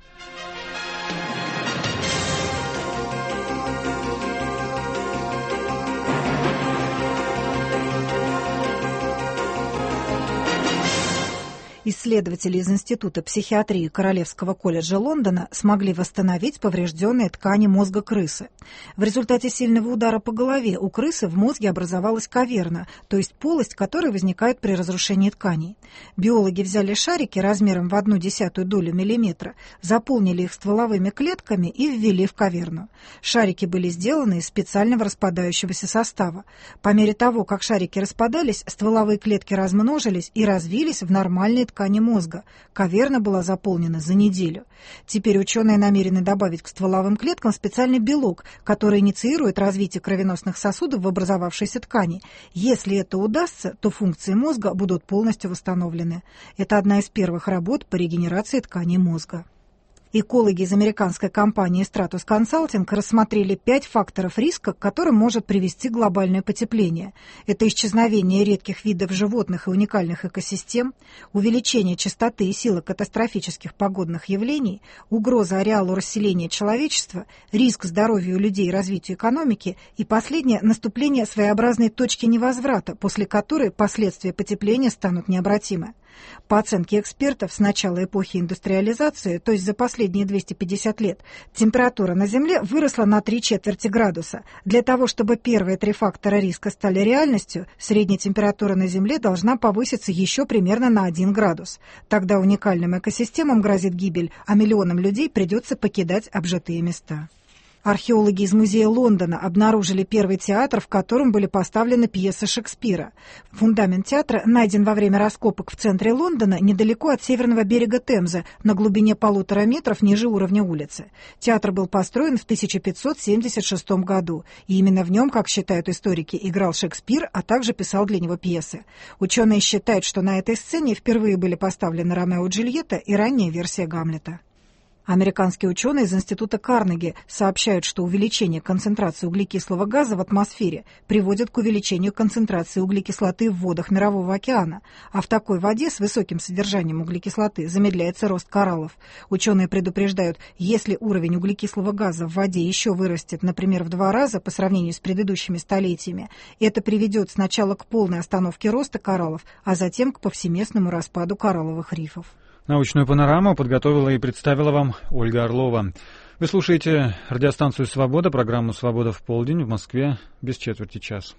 Speaker 3: Исследователи из Института психиатрии Королевского колледжа Лондона смогли восстановить поврежденные ткани мозга крысы. В результате сильного удара по голове у крысы в мозге образовалась каверна, то есть полость, которая возникает при разрушении тканей. Биологи взяли шарики размером в одну десятую долю миллиметра, заполнили их стволовыми клетками и ввели в каверну. Шарики были сделаны из специального распадающегося состава. По мере того, как шарики распадались, стволовые клетки размножились и развились в нормальные ткани ткани мозга. Каверна была заполнена за неделю. Теперь ученые намерены добавить к стволовым клеткам специальный белок, который инициирует развитие кровеносных сосудов в образовавшейся ткани. Если это удастся, то функции мозга будут полностью восстановлены. Это одна из первых работ по регенерации тканей мозга. Экологи из американской компании Stratus Consulting рассмотрели пять факторов риска, к которым может привести глобальное потепление. Это исчезновение редких видов животных и уникальных экосистем, увеличение частоты и силы катастрофических погодных явлений, угроза ареалу расселения человечества, риск здоровью людей и развитию экономики и последнее – наступление своеобразной точки невозврата, после которой последствия потепления станут необратимы. По оценке экспертов, с начала эпохи индустриализации, то есть за последние двести пятьдесят лет, температура на Земле выросла на три четверти градуса. Для того, чтобы первые три фактора риска стали реальностью, средняя температура на Земле должна повыситься еще примерно на один градус. Тогда уникальным экосистемам грозит гибель, а миллионам людей придется покидать обжитые места. Археологи из музея Лондона обнаружили первый театр, в котором были поставлены пьесы Шекспира. Фундамент театра найден во время раскопок в центре Лондона, недалеко от северного берега Темзы, на глубине полутора метров ниже уровня улицы. Театр был построен в тысяча пятьсот семьдесят шестом году, и именно в нем, как считают историки, играл Шекспир, а также писал для него пьесы. Ученые считают, что на этой сцене впервые были поставлены Ромео и Джульетта и ранняя версия Гамлета. Американские ученые из Института Карнеги сообщают, что увеличение концентрации углекислого газа в атмосфере приводит к увеличению концентрации углекислоты в водах Мирового океана, а в такой воде с высоким содержанием углекислоты замедляется рост кораллов. Ученые предупреждают, если уровень углекислого газа в воде еще вырастет, например, в два раза по сравнению с предыдущими столетиями, это приведет сначала к полной остановке роста кораллов, а затем к повсеместному распаду коралловых рифов.
Speaker 2: Научную панораму подготовила и представила вам Ольга Орлова. Вы слушаете радиостанцию «Свобода», программу «Свобода в полдень» в Москве без четверти час.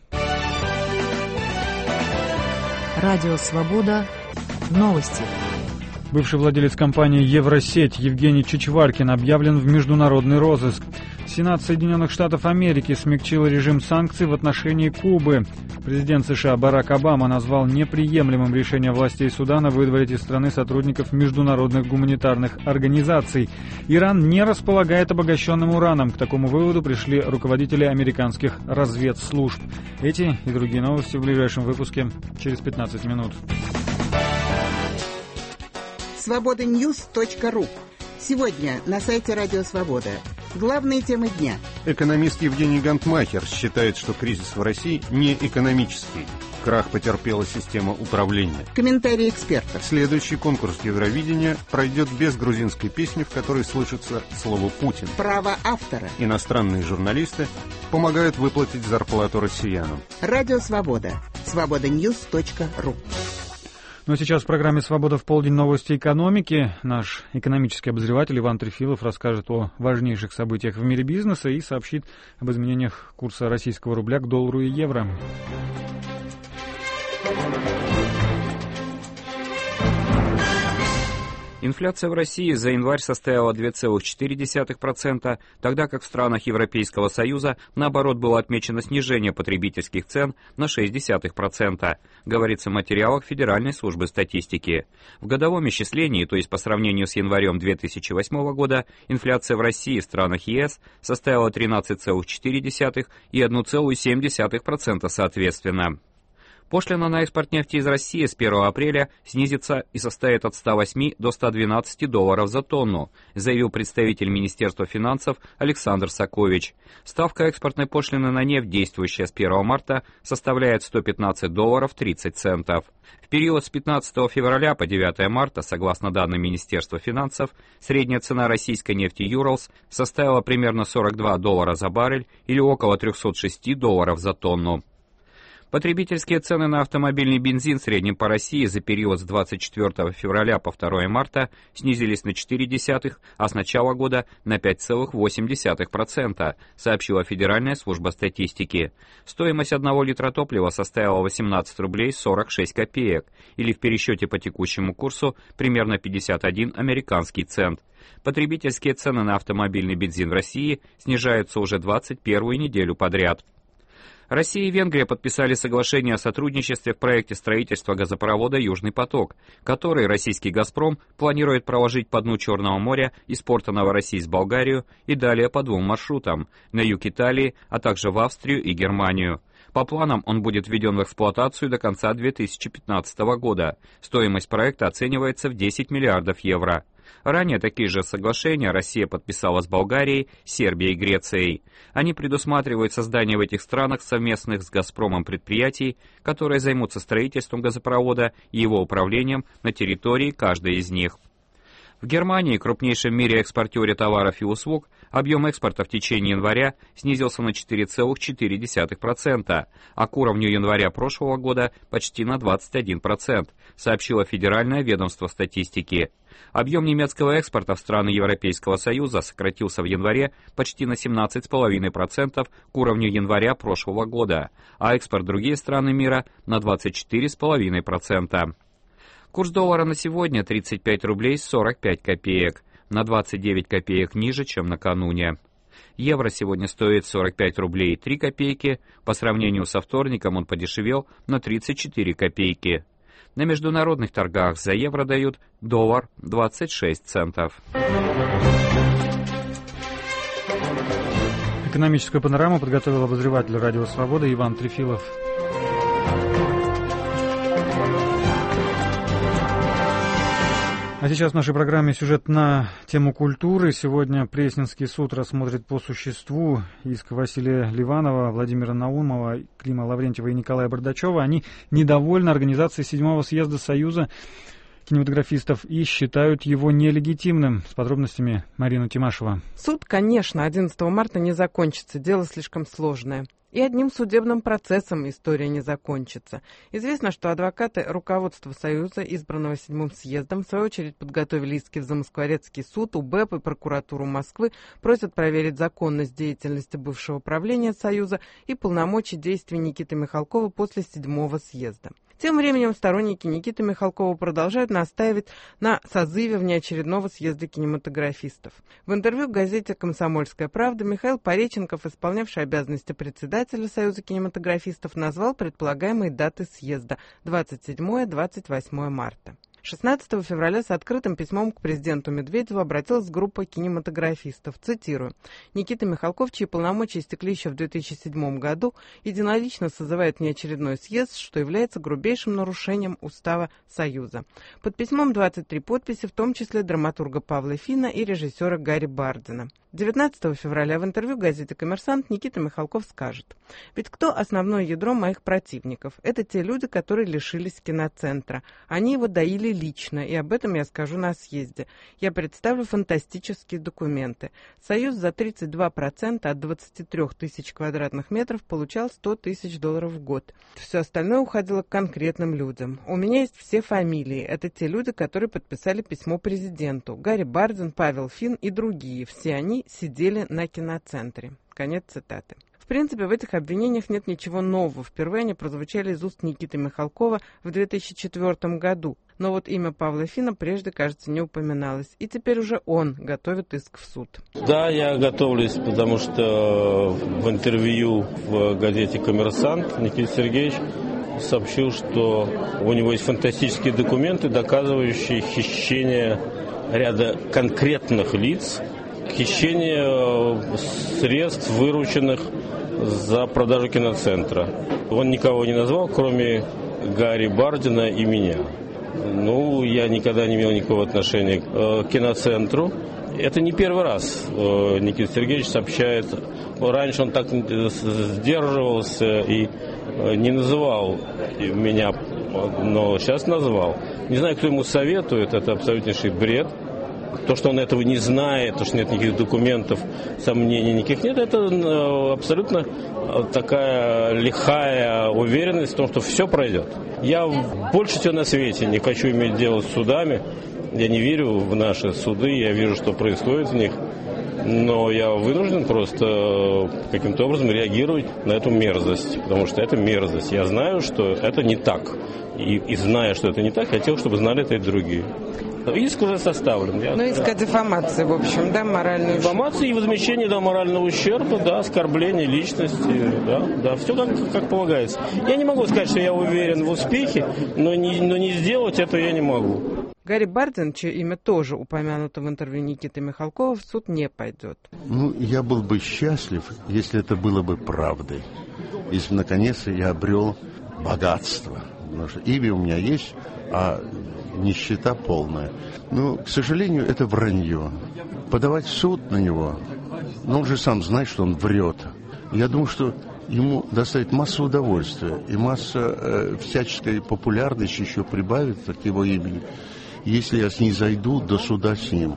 Speaker 5: Радио «Свобода». Новости.
Speaker 2: Бывший владелец компании «Евросеть» Евгений Чичваркин объявлен в международный розыск. Сенат Соединенных Штатов Америки смягчил режим санкций в отношении Кубы. Президент США Барак Обама назвал неприемлемым решение властей Судана выдворить из страны сотрудников международных гуманитарных организаций. Иран не располагает обогащенным ураном. К такому выводу пришли руководители американских разведслужб. Эти и другие новости в ближайшем выпуске через пятнадцать минут.
Speaker 4: свобода ньюс точка ру. Сегодня на сайте Радио Свобода. Главные темы дня.
Speaker 6: Экономист Евгений Гантмахер считает, что кризис в России не экономический. Крах потерпела система управления.
Speaker 4: Комментарии экспертов.
Speaker 6: Следующий конкурс Евровидения пройдет без грузинской песни, в которой слышится слово «Путин».
Speaker 4: Право автора.
Speaker 6: Иностранные журналисты помогают выплатить зарплату россиянам.
Speaker 4: Радио Свобода. свобода ньюс точка ру.
Speaker 2: Ну а сейчас в программе «Свобода в полдень» новости экономики. Наш экономический обозреватель Иван Трефилов расскажет о важнейших событиях в мире бизнеса и сообщит об изменениях курса российского рубля к доллару и евро.
Speaker 7: Инфляция в России за январь составила два целых четыре десятых процента, тогда как в странах Европейского Союза, наоборот, было отмечено снижение потребительских цен на шесть десятых процента, говорится в материалах Федеральной службы статистики. В годовом исчислении, то есть по сравнению с январем две тысячи восьмого года, инфляция в России и в странах ЕС составила тринадцать целых четыре десятых и одна целая семь десятых процента соответственно. Пошлина на экспорт нефти из России с первого апреля снизится и составит от ста восьми до ста двенадцати долларов за тонну, заявил представитель Министерства финансов Александр Сакович. Ставка экспортной пошлины на нефть, действующая с первого марта, составляет сто пятнадцать долларов тридцать центов. В период с пятнадцатого февраля по девятое марта, согласно данным Министерства финансов, средняя цена российской нефти Urals составила примерно сорок два доллара за баррель или около трехсот шести долларов за тонну. Потребительские цены на автомобильный бензин в среднем по России за период с двадцать четвёртого февраля по второе марта снизились на четыре десятых, а с начала года на пять целых восемь десятых процента, сообщила Федеральная служба статистики. Стоимость одного литра топлива составила восемнадцать рублей сорок шесть копеек, или в пересчете по текущему курсу примерно пятьдесят один американский цент. Потребительские цены на автомобильный бензин в России снижаются уже двадцать первую неделю подряд. Россия и Венгрия подписали соглашение о сотрудничестве в проекте строительства газопровода «Южный поток», который российский «Газпром» планирует проложить по дну Черного моря из порта Новороссийск в Болгарию и далее по двум маршрутам – на юг Италии, а также в Австрию и Германию. По планам он будет введен в эксплуатацию до конца две тысячи пятнадцатого года. Стоимость проекта оценивается в десять миллиардов евро. Ранее такие же соглашения Россия подписала с Болгарией, Сербией и Грецией. Они предусматривают создание в этих странах совместных с «Газпромом» предприятий, которые займутся строительством газопровода и его управлением на территории каждой из них. В Германии, крупнейшем в мире экспортере товаров и услуг, объем экспорта в течение января снизился на четыре целых четыре десятых процента, а к уровню января прошлого года почти на двадцать один процент, сообщило Федеральное ведомство статистики. Объем немецкого экспорта в страны Европейского Союза сократился в январе почти на семнадцать целых пять десятых процента к уровню января прошлого года, а экспорт в другие страны мира на двадцать четыре целых пять десятых процента. Курс доллара на сегодня тридцать пять рублей сорок пять копеек, на двадцать девять копеек ниже, чем накануне. Евро сегодня стоит сорок пять рублей три копейки, по сравнению со вторником он подешевел на тридцать четыре копейки. На международных торгах за евро дают доллар двадцать шесть центов.
Speaker 2: Экономическую панораму подготовил обозреватель «Радио Свобода» Иван Трефилов. А сейчас в нашей программе сюжет на тему культуры. Сегодня Пресненский суд рассмотрит по существу иск Василия Ливанова, Владимира Наумова, Клима Лаврентьева и Николая Бардачева. Они недовольны организацией седьмого съезда Союза кинематографистов и считают его нелегитимным. С подробностями Марина Тимашева.
Speaker 8: Суд, конечно, одиннадцатого марта не закончится, дело слишком сложное. И одним судебным процессом история не закончится. Известно, что адвокаты руководства Союза, избранного седьмым съездом, в свою очередь подготовили иски в Замоскворецкий суд, УБЭП и прокуратуру Москвы, просят проверить законность деятельности бывшего правления Союза и полномочий действий Никиты Михалкова после седьмого съезда. Тем временем сторонники Никиты Михалкова продолжают настаивать на созыве внеочередного съезда кинематографистов. В интервью газете «Комсомольская правда» Михаил Пореченков, исполнявший обязанности председателя Союза кинематографистов, назвал предполагаемые даты съезда двадцать седьмое — двадцать восьмое марта. шестнадцатого февраля с открытым письмом к президенту Медведеву обратилась группа кинематографистов. Цитирую. «Никита Михалков, чьи полномочия истекли еще в две тысячи седьмом году, единолично созывает неочередной съезд, что является грубейшим нарушением устава Союза». Под письмом двадцать три подписи, в том числе драматурга Павла Фина и режиссера Гарри Бардина. девятнадцатого февраля в интервью газете «Коммерсант» Никита Михалков скажет: «Ведь кто основное ядро моих противников? Это те люди, которые лишились киноцентра. Они его доили лично, и об этом я скажу на съезде. Я представлю фантастические документы. Союз за тридцать два процента от двадцати трёх тысяч квадратных метров получал сто тысяч долларов в год. Все остальное уходило к конкретным людям. У меня есть все фамилии. Это те люди, которые подписали письмо президенту. Гарри Бардин, Павел Фин и другие. Все они сидели на киноцентре». Конец цитаты. В принципе, в этих обвинениях нет ничего нового. Впервые они прозвучали из уст Никиты Михалкова в две тысячи четвёртом году. Но вот имя Павла Фина прежде, кажется, не упоминалось. И теперь уже он готовит иск в суд.
Speaker 1: Да, я готовлюсь, потому что в интервью в газете «Коммерсант» Никита Сергеевич сообщил, что у него есть фантастические документы, доказывающие хищение ряда конкретных лиц, хищение средств, вырученных за продажу киноцентра. Он никого не назвал, кроме Гарри Бардина и меня. Ну, я никогда не имел никакого отношения к киноцентру. Это не первый раз Никита Сергеевич сообщает. Раньше он так сдерживался и не называл меня, но сейчас назвал. Не знаю, кто ему советует, это абсолютнейший бред. То, что он этого не знает, то, что нет никаких документов, сомнений никаких нет, это абсолютно такая лихая уверенность в том, что все пройдет. Я больше всего на свете не хочу иметь дело с судами. Я не верю в наши суды, я вижу, что происходит в них. Но я вынужден просто каким-то образом реагировать на эту мерзость, потому что это мерзость. Я знаю, что это не так. И, и зная, что это не так, хотел, чтобы знали это и другие. Иск уже составлен. Я,
Speaker 8: ну, иск о дефамации, в общем, да, моральный ущерб.
Speaker 1: Дефамация и возмещение, да, морального ущерба, да, оскорбление личности, да, да, все как, как полагается. Я не могу сказать, что я уверен в успехе, но не, но не сделать это я не могу.
Speaker 8: Гарри Бардин, чье имя тоже упомянуто в интервью Никиты Михалкова, в суд не пойдет.
Speaker 20: Ну, я был бы счастлив, если это было бы правдой. Если, наконец, я обрел богатство. Потому что имя у меня есть, а нищета полная. Но, к сожалению, это вранье. Подавать в суд на него, ну, он же сам знает, что он врет. Я думаю, что ему доставит массу удовольствия и масса э, всяческой популярности еще прибавится к его имени, если я снизойду до суда с ним.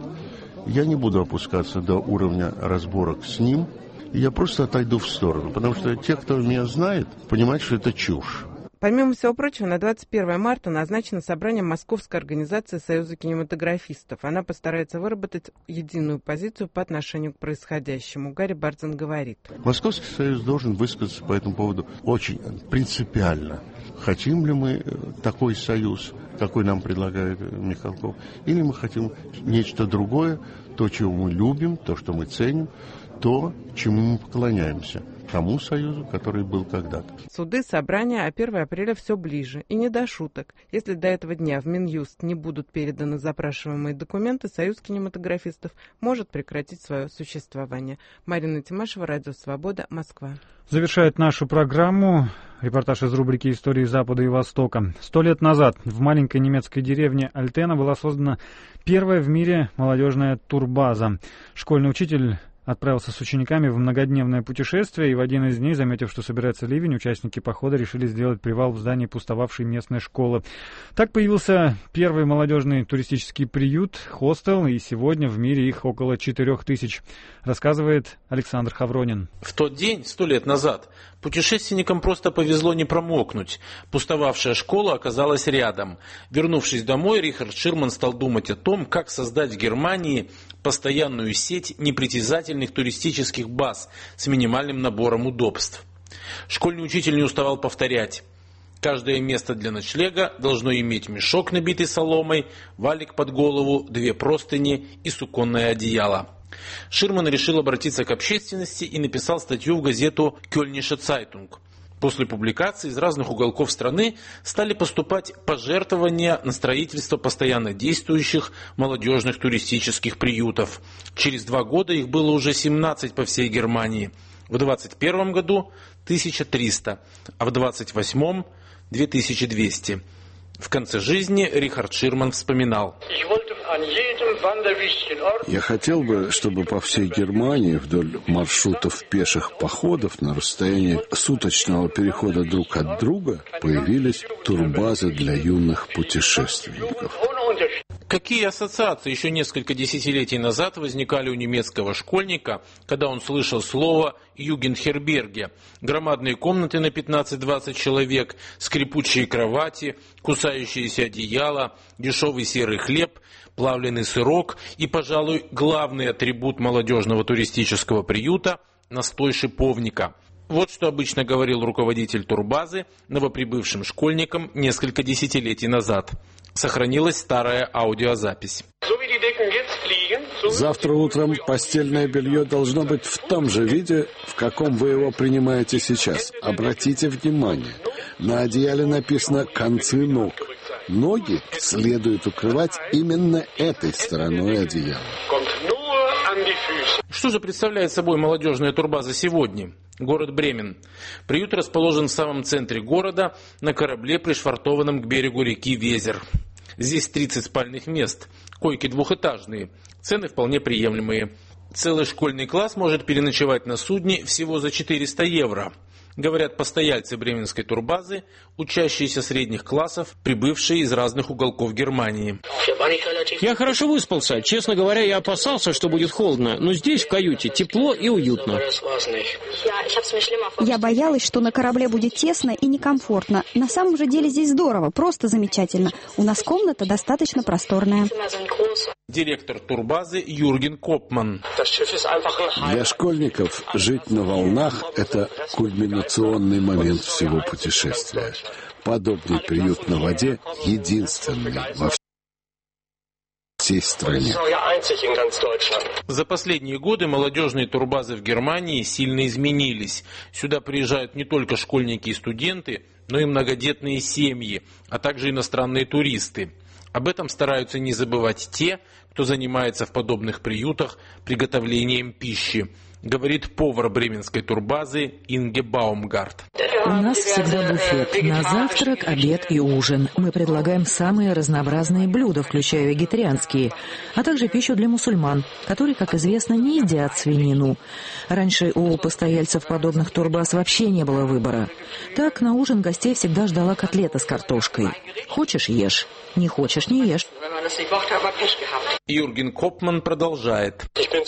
Speaker 20: Я не буду опускаться до уровня разборок с ним, я просто отойду в сторону, потому что те, кто меня знает, понимают, что это чушь.
Speaker 8: Помимо всего прочего, на двадцать первое марта назначено собрание Московской организации Союза кинематографистов. Она постарается выработать единую позицию по отношению к происходящему. Гарри Бардин говорит.
Speaker 20: Московский союз должен высказаться по этому поводу очень принципиально. Хотим ли мы такой союз, какой нам предлагает Михалков, или мы хотим нечто другое, то, чего мы любим, то, что мы ценим, то, чему мы поклоняемся. Тому союзу, который был когда-то.
Speaker 8: Суды, собрания, а первого апреля все ближе. И не до шуток. Если до этого дня в Минюст не будут переданы запрашиваемые документы, Союз кинематографистов может прекратить свое существование. Марина Тимашева, Радио Свобода, Москва.
Speaker 2: Завершает нашу программу репортаж из рубрики «Истории Запада и Востока». Сто лет назад в маленькой немецкой деревне Альтена была создана первая в мире молодежная турбаза. Школьный учитель отправился с учениками в многодневное путешествие, и в один из дней, заметив, что собирается ливень, участники похода решили сделать привал в здании пустовавшей местной школы. Так появился первый молодежный туристический приют, хостел, и сегодня в мире их около четырех тысяч, рассказывает Александр Хавронин.
Speaker 9: В тот день, сто лет назад, путешественникам просто повезло не промокнуть. Пустовавшая школа оказалась рядом. Вернувшись домой, Рихард Ширман стал думать о том, как создать в Германии постоянную сеть непритязательных туристических баз с минимальным набором удобств. Школьный учитель не уставал повторять. Каждое место для ночлега должно иметь мешок, набитый соломой, валик под голову, две простыни и суконное одеяло. Ширман решил обратиться к общественности и написал статью в газету «Кёльнисche Zeitung». После публикации из разных уголков страны стали поступать пожертвования на строительство постоянно действующих молодежных туристических приютов. Через два года их было уже семнадцать по всей Германии. В двадцать первом году тысяча триста, а в двадцать восьмом две тысячи двести. В конце жизни Рихард Ширман вспоминал.
Speaker 10: Я хотел бы, чтобы по всей Германии вдоль маршрутов пеших походов на расстоянии суточного перехода друг от друга появились турбазы для юных путешественников.
Speaker 9: Какие ассоциации еще несколько десятилетий назад возникали у немецкого школьника, когда он слышал слово «югендхерберге»? Громадные комнаты на пятнадцать-двадцать человек, скрипучие кровати, кусающиеся одеяла, дешевый серый хлеб, плавленый сырок и, пожалуй, главный атрибут молодежного туристического приюта – настой шиповника. Вот что обычно говорил руководитель турбазы новоприбывшим школьникам несколько десятилетий назад. Сохранилась старая аудиозапись.
Speaker 10: Завтра утром постельное белье должно быть в том же виде, в каком вы его принимаете сейчас. Обратите внимание, на одеяле написано «концы ног». Ноги следует укрывать именно этой стороной одеяла.
Speaker 9: Что же представляет собой молодежная турбаза сегодня? Город Бремен. Приют расположен в самом центре города, на корабле, пришвартованном к берегу реки Везер. Здесь тридцать спальных мест, койки двухэтажные, цены вполне приемлемые. Целый школьный класс может переночевать на судне всего за четыреста евро. Говорят постояльцы бременской турбазы, учащиеся средних классов, прибывшие из разных уголков Германии.
Speaker 11: Я хорошо выспался. Честно говоря, я опасался, что будет холодно. Но здесь, в каюте, тепло и уютно.
Speaker 12: Я боялась, что на корабле будет тесно и некомфортно. На самом же деле здесь здорово, просто замечательно. У нас комната достаточно просторная.
Speaker 9: Директор турбазы Юрген Копман.
Speaker 10: Для школьников жить на волнах – это кульминационный момент всего путешествия. Подобный приют на воде единственный во всей стране.
Speaker 9: За последние годы молодежные турбазы в Германии сильно изменились. Сюда приезжают не только школьники и студенты, но и многодетные семьи, а также иностранные туристы. Об этом стараются не забывать те, кто занимается в подобных приютах приготовлением пищи, говорит повар бременской турбазы Инге Баумгарт.
Speaker 14: У нас всегда буфет. На завтрак, обед и ужин. Мы предлагаем самые разнообразные блюда, включая вегетарианские, а также пищу для мусульман, которые, как известно, не едят свинину. Раньше у постояльцев подобных турбаз вообще не было выбора. Так, на ужин гостей всегда ждала котлета с картошкой. Хочешь — ешь, не хочешь — не ешь.
Speaker 9: Юрген Копман продолжает.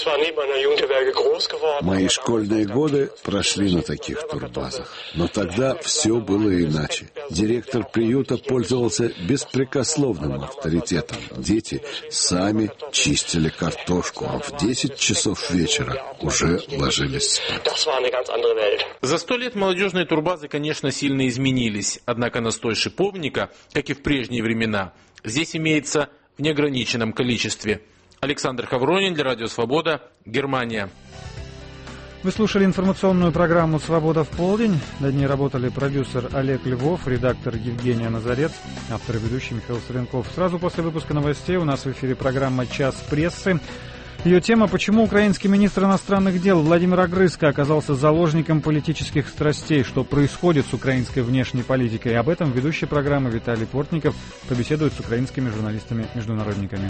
Speaker 10: Мои школьные годы прошли на таких турбазах. Но тогда все было иначе. Директор приюта пользовался беспрекословным авторитетом. Дети сами чистили картошку, а в десять часов вечера уже ложились спать.
Speaker 9: За сто лет молодежные турбазы, конечно, сильно изменились. Однако настой шиповника, как и в прежние времена, здесь имеется в неограниченном количестве. Александр Хавронин для Радио Свобода, Германия.
Speaker 2: Вы слушали информационную программу «Свобода в полдень». Над ней работали продюсер Олег Львов, редактор Евгения Назарец, автор и ведущий Михаил Савенков. Сразу после выпуска новостей у нас в эфире программа «Час прессы». Ее тема «Почему украинский министр иностранных дел Владимир Огрызко оказался заложником политических страстей? Что происходит с украинской внешней политикой?» Об этом ведущий программы Виталий Портников побеседует с украинскими журналистами-международниками.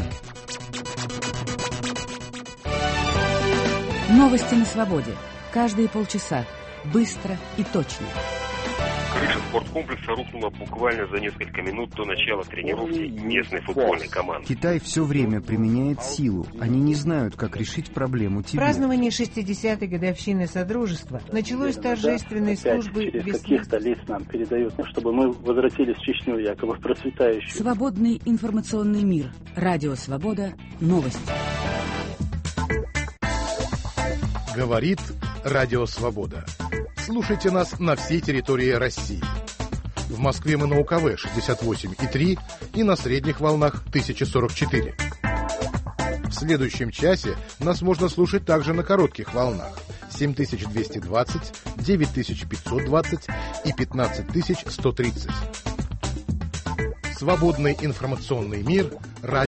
Speaker 15: Новости на свободе. Каждые полчаса. Быстро и точно.
Speaker 16: Крыша спорткомплекса рухнула буквально за несколько минут до начала тренировки местной футбольной команды.
Speaker 17: Китай все время применяет силу. Они не знают, как решить проблему Тибета.
Speaker 27: Празднование шестидесятой годовщины Содружества началось с торжественной службы
Speaker 28: через каких-то лиц нам передают, чтобы мы возвратились в Чечню, якобы процветающую.
Speaker 15: Свободный информационный мир. Радио Свобода. Новости.
Speaker 29: Говорит Радио Свобода. Слушайте нас на всей территории России. В Москве мы на УКВ шестьдесят восемь и три и на средних волнах тысяча сорок четыре. В следующем часе нас можно слушать также на коротких волнах семь тысяч двести двадцать, девять тысяч пятьсот двадцать и пятнадцать тысяч сто тридцать. Свободный информационный мир